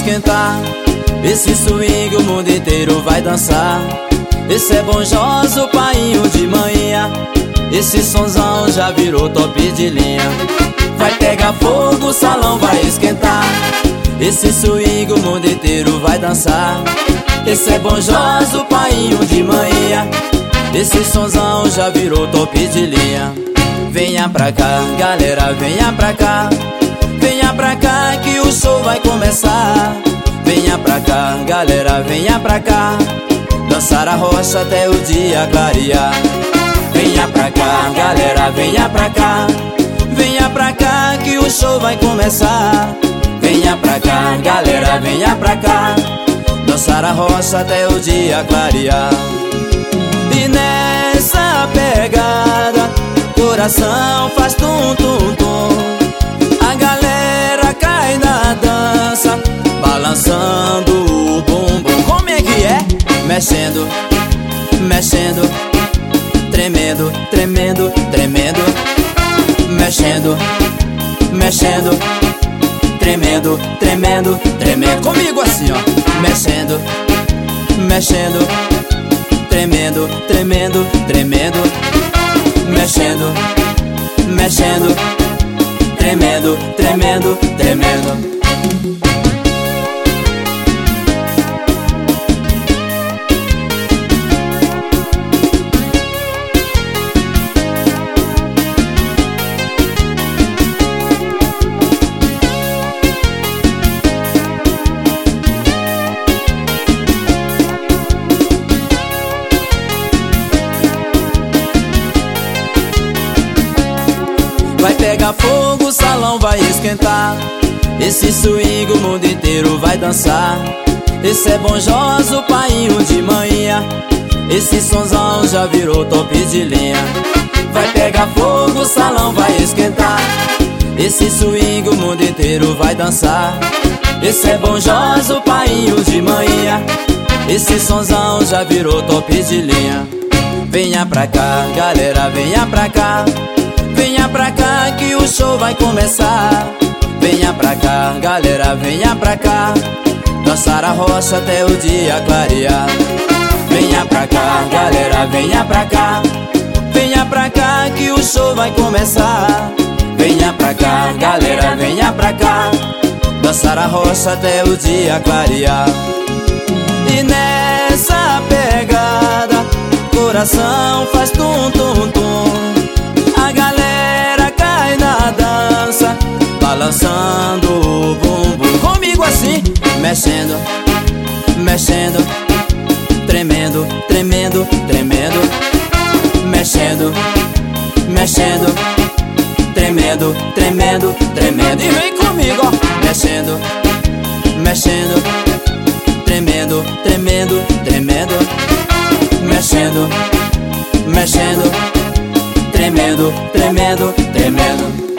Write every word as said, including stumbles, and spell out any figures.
esquentar. Esse swing o mundo inteiro vai dançar. Esse é Bom Josa, o painho de manhã. Esse sonzão já virou top de linha. Vai pegar fogo, o salão vai esquentar. Esse swing o mundo inteiro vai dançar. Esse é Bom Josa, o painho de manhã. Esse sonzão já virou top de linha. Venha pra cá, galera, venha pra cá. Venha pra cá que o show vai começar. Venha pra cá, galera, venha pra cá. Dançar a rocha até o dia clarear. Venha pra cá, galera, venha pra cá. Venha pra cá que o show vai começar. Venha pra cá, galera, venha pra cá. Dançar a rocha até o dia clarear. E nessa pegada, coração faz tum tum tum. A galera cai na dança, balançando o bumbum. Como é que é? Mexendo, mexendo, tremendo, tremendo, tremendo. Mexendo, mexendo, tremendo, tremendo, tremendo. Comigo assim, ó. Mexendo, mexendo, tremendo, tremendo, tremendo. Mexendo, mexendo, tremendo, tremendo, tremendo. Vai pegar fogo, o salão vai esquentar. Esse swing o mundo inteiro vai dançar. Esse é Bom Josa, o painho de manhã. Esse sonzão já virou top de linha. Vai pegar fogo, o salão vai esquentar. Esse swing o mundo inteiro vai dançar. Esse é Bom Josa, o painho de manhã. Esse sonzão já virou top de linha. Venha pra cá, galera, venha pra cá. Venha pra cá que o show vai começar. Venha pra cá, galera, venha pra cá. Dançar a rocha até o dia clarear. Venha pra cá, galera, venha pra cá. Venha pra cá que o show vai começar. Venha pra cá, galera, venha pra cá. Dançar a rocha até o dia clarear. E nessa pegada, coração faz tum tum tum. A galera cai na dança, balançando o bumbum. Comigo assim, mexendo, mexendo, tremendo, tremendo, tremendo. Mexendo, mexendo, tremendo, tremendo, tremendo. E vem comigo, ó. Mexendo, mexendo, tremendo, tremendo, tremendo. Mexendo, mexendo, tremendo, tremendo, tremendo.